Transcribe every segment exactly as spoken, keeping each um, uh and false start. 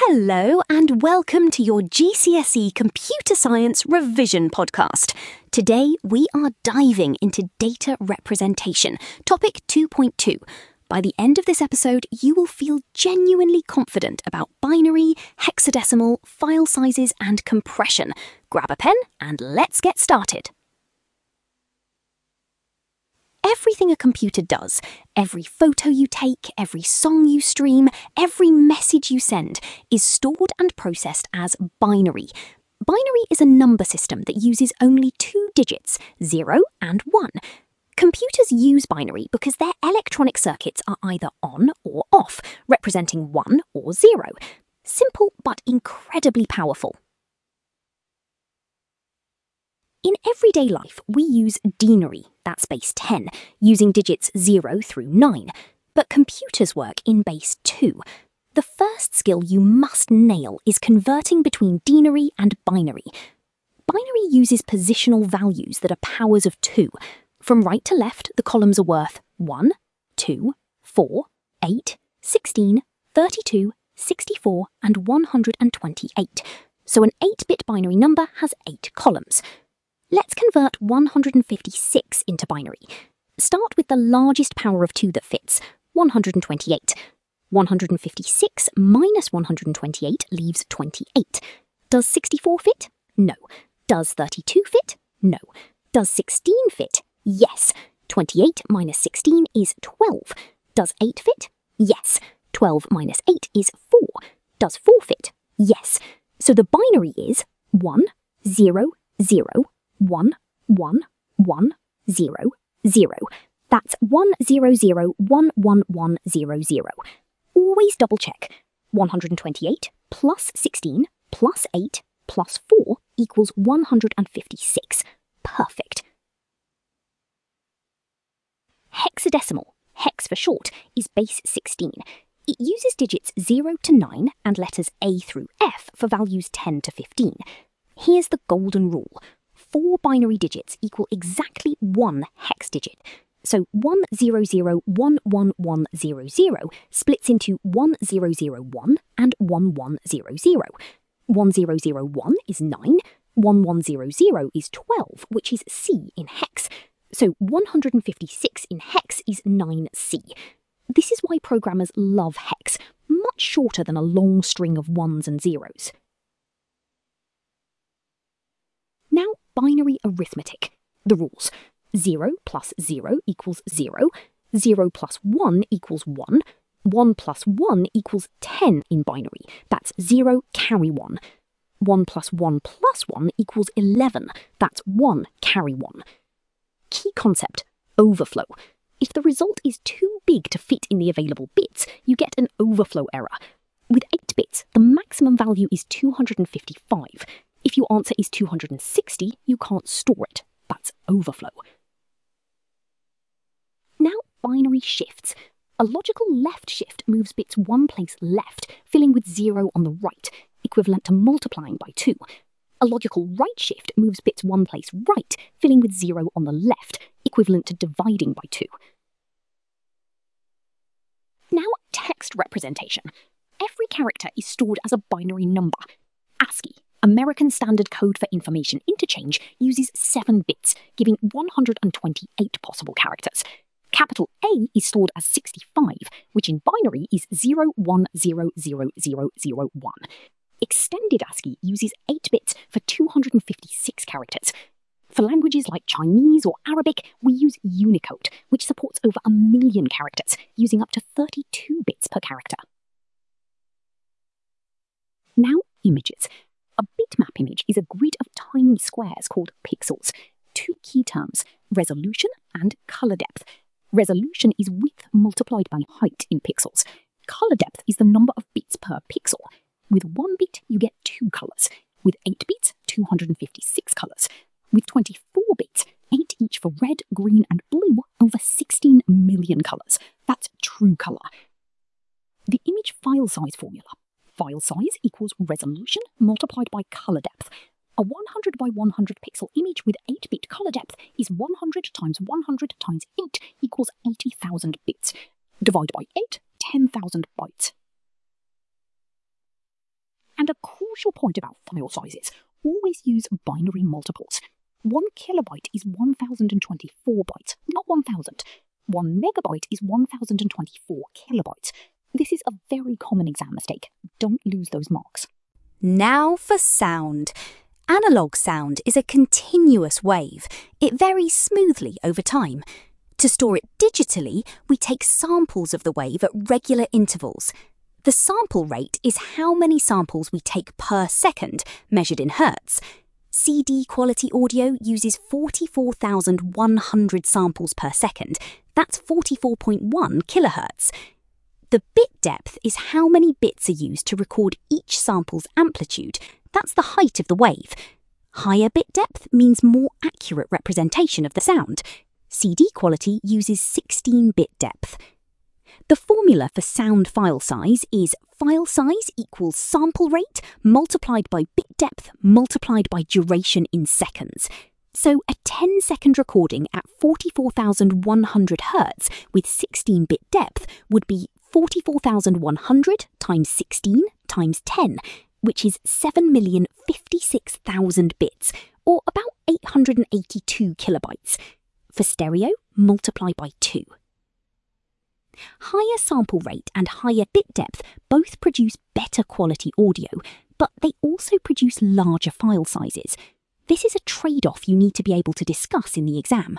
Hello and welcome to your G C S E Computer Science Revision podcast. Today we are diving into data representation, topic two point two. By the end of this episode, you will feel genuinely confident about binary, hexadecimal, file sizes and compression. Grab a pen and let's get started. Everything a computer does, every photo you take, every song you stream, every message you send, is stored and processed as binary. Binary is a number system that uses only two digits, zero and one. Computers use binary because their electronic circuits are either on or off, representing one or zero. Simple but incredibly powerful. In everyday life, we use denary, that's base ten, using digits zero through nine. But computers work in base two. The first skill you must nail is converting between denary and binary. Binary uses positional values that are powers of two. From right to left, the columns are worth one, two, four, eight, sixteen, thirty-two, sixty-four, and one hundred twenty-eight. So an eight-bit binary number has eight columns. Let's convert one hundred fifty-six into binary. Start with the largest power of two that fits, one hundred twenty-eight. one hundred fifty-six minus one hundred twenty-eight leaves twenty-eight. Does sixty-four fit? No. Does thirty-two fit? No. Does sixteen fit? Yes. twenty-eight minus sixteen is twelve. Does eight fit? Yes. twelve minus eight is four. Does four fit? Yes. So the binary is one, zero, zero, one, one, one, zero, zero. That's one, zero, zero, one, one, one, zero, zero. Always double check. one hundred twenty-eight plus sixteen plus eight plus four equals one hundred fifty-six. Perfect. Hexadecimal, hex for short, is base sixteen. It uses digits zero to nine and letters A through F for values ten to fifteen. Here's the golden rule. Four binary digits equal exactly one hex digit. So one zero zero one one one zero zero splits into one zero zero one and one one zero zero. one zero zero one is nine, one one zero zero is twelve, which is C in hex. So one hundred fifty-six in hex is nine C. This is why programmers love hex, much shorter than a long string of ones and zeros. Now, binary arithmetic. The rules. zero plus zero equals zero, zero plus one equals one, one plus one equals ten in binary. That's zero carry one. one plus one plus one equals eleven. That's one carry one. Key concept, overflow. If the result is too big to fit in the available bits, you get an overflow error. With eight bits, the maximum value is two hundred fifty-five. If your answer is two hundred sixty, you can't store it. That's overflow. Now, binary shifts. A logical left shift moves bits one place left, filling with zero on the right, equivalent to multiplying by two. A logical right shift moves bits one place right, filling with zero on the left, equivalent to dividing by two. Now, text representation. Every character is stored as a binary number. ASCII, American Standard Code for Information Interchange, uses seven bits, giving one hundred twenty-eight possible characters. Capital A is stored as sixty-five, which in binary is zero one zero zero zero zero one. Extended ASCII uses eight bits for two hundred fifty-six characters. For languages like Chinese or Arabic, we use Unicode, which supports over a million characters, using up to thirty-two bits per character. Now, images. A bitmap image is a grid of tiny squares called pixels. Two key terms, resolution and color depth. Resolution is width multiplied by height in pixels. Color depth is the number of bits per pixel. With one bit, you get two colors. With eight bits, two hundred fifty-six colors. With twenty-four bits, eight each for red, green, and blue, over sixteen million colors. That's true color. The image file size formula. File size equals resolution multiplied by color depth. A one hundred by one hundred pixel image with eight bit color depth is one hundred times one hundred times eight equals eighty thousand bits. Divide by eight, ten thousand bytes. And a crucial point about file sizes, always use binary multiples. One kilobyte is one thousand twenty-four bytes, not one thousand. One megabyte is one thousand twenty-four kilobytes. This is a very common exam mistake. Don't lose those marks. Now for sound. Analog sound is a continuous wave. It varies smoothly over time. To store it digitally, we take samples of the wave at regular intervals. The sample rate is how many samples we take per second, measured in hertz. C D quality audio uses forty-four thousand one hundred samples per second. That's forty-four point one kilohertz. The bit depth is how many bits are used to record each sample's amplitude. That's the height of the wave. Higher bit depth means more accurate representation of the sound. C D quality uses sixteen bit depth. The formula for sound file size is file size equals sample rate multiplied by bit depth multiplied by duration in seconds. So a ten second recording at forty-four thousand one hundred hertz with sixteen bit depth would be forty-four thousand one hundred times sixteen times ten, which is seven million fifty-six thousand bits, or about eight hundred eighty-two kilobytes. For stereo, multiply by two. Higher sample rate and higher bit depth both produce better quality audio, but they also produce larger file sizes. This is a trade-off you need to be able to discuss in the exam.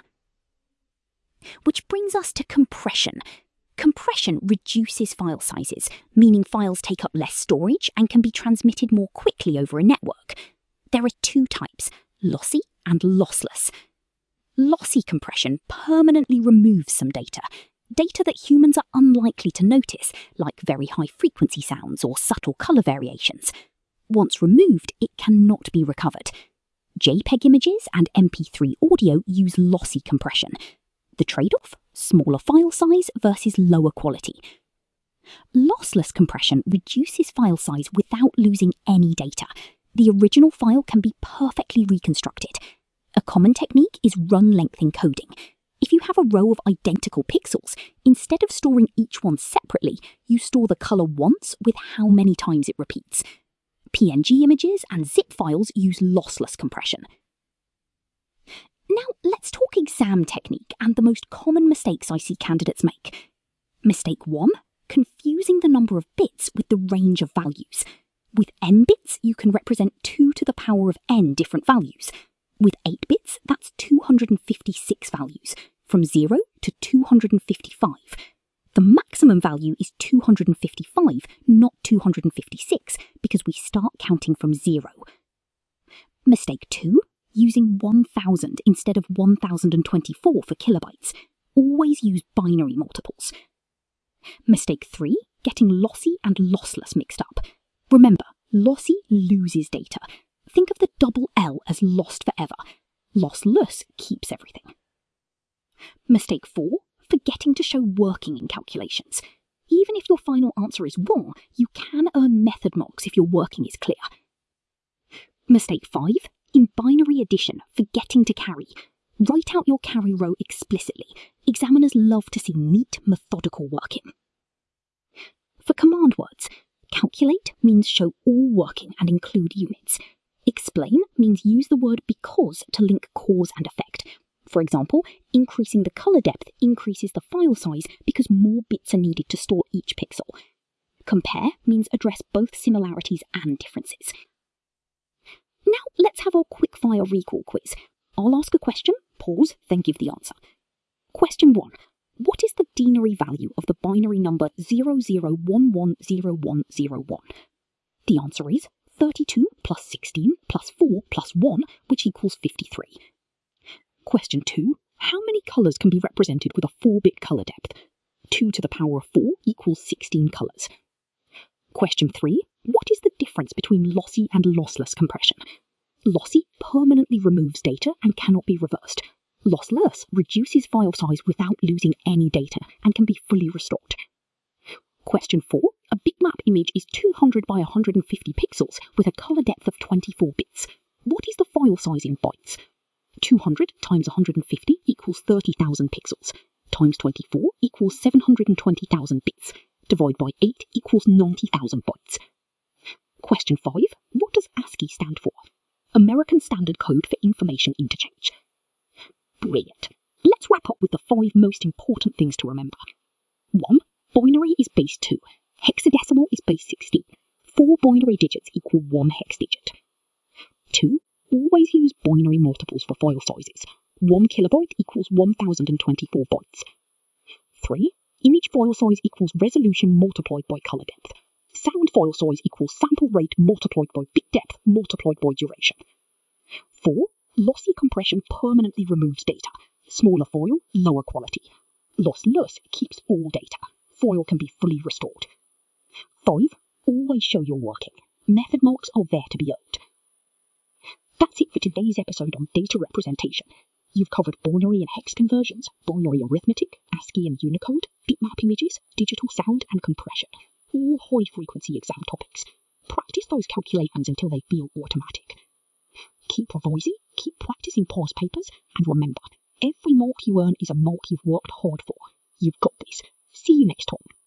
Which brings us to compression. Compression reduces file sizes, meaning files take up less storage and can be transmitted more quickly over a network. There are two types, lossy and lossless. Lossy compression permanently removes some data, data that humans are unlikely to notice, like very high-frequency sounds or subtle colour variations. Once removed, it cannot be recovered. JPEG images and M P three audio use lossy compression. The trade-off? Smaller file size versus lower quality. Lossless compression reduces file size without losing any data. The original file can be perfectly reconstructed. A common technique is run-length encoding. If you have a row of identical pixels, instead of storing each one separately, you store the colour once with how many times it repeats. P N G images and zip files use lossless compression. Now let's talk exam technique and the most common mistakes I see candidates make. Mistake one, confusing the number of bits with the range of values. With n bits, you can represent two to the power of n different values. With eight bits, that's two hundred fifty-six values, from zero to two hundred fifty-five. The maximum value is two hundred fifty-five, not two hundred fifty-six, because we start counting from zero. Mistake two, using one thousand instead of one thousand twenty-four for kilobytes. Always use binary multiples. Mistake three, getting lossy and lossless mixed up. Remember, lossy loses data. Think of the double L as lost forever. Lossless keeps everything. Mistake four, forgetting to show working in calculations. Even if your final answer is wrong, you can earn method marks if your working is clear. Mistake five, in binary addition, forgetting to carry. Write out your carry row explicitly. Examiners love to see neat, methodical working. For command words, calculate means show all working and include units. Explain means use the word because to link cause and effect. For example, increasing the colour depth increases the file size because more bits are needed to store each pixel. Compare means address both similarities and differences. Now let's have our quickfire recall quiz. I'll ask a question, pause, then give the answer. Question one. What is the denary value of the binary number zero zero one one zero one zero one? The answer is thirty-two plus sixteen plus four plus one, which equals fifty-three. Question two. How many colours can be represented with a four bit colour depth? two to the power of four equals sixteen colours. Question three. What is the difference between lossy and lossless compression? Lossy permanently removes data and cannot be reversed. Lossless reduces file size without losing any data and can be fully restored. Question four. A bitmap image is two hundred by one hundred fifty pixels with a colour depth of twenty-four bits. What is the file size in bytes? two hundred times one hundred fifty equals thirty thousand pixels. Times twenty-four equals seven hundred twenty thousand bits. Divide by eight equals ninety thousand bytes. Question Question five. What does ASCII stand for? American Standard Code for Information Interchange. Brilliant. Let's wrap up with the five most important things to remember. one. Binary is base two. Hexadecimal is base sixteen. Four binary digits equal one hex digit. two. Always use binary multiples for file sizes. one kilobyte equals one thousand twenty-four bytes. three. Image file size equals resolution multiplied by color depth. Sound file size equals sample rate multiplied by bit depth multiplied by duration. four. Lossy compression permanently removes data. Smaller file, lower quality. Lossless keeps all data. File can be fully restored. five. Always show you're working. Method marks are there to be earned. That's it for today's episode on data representation. You've covered binary and hex conversions, binary arithmetic, ASCII and Unicode, bitmap images, digital sound and compression. All high-frequency exam topics. Practice those calculations until they feel automatic. Keep revising, keep practicing past papers, and remember, every mark you earn is a mark you've worked hard for. You've got this. See you next time.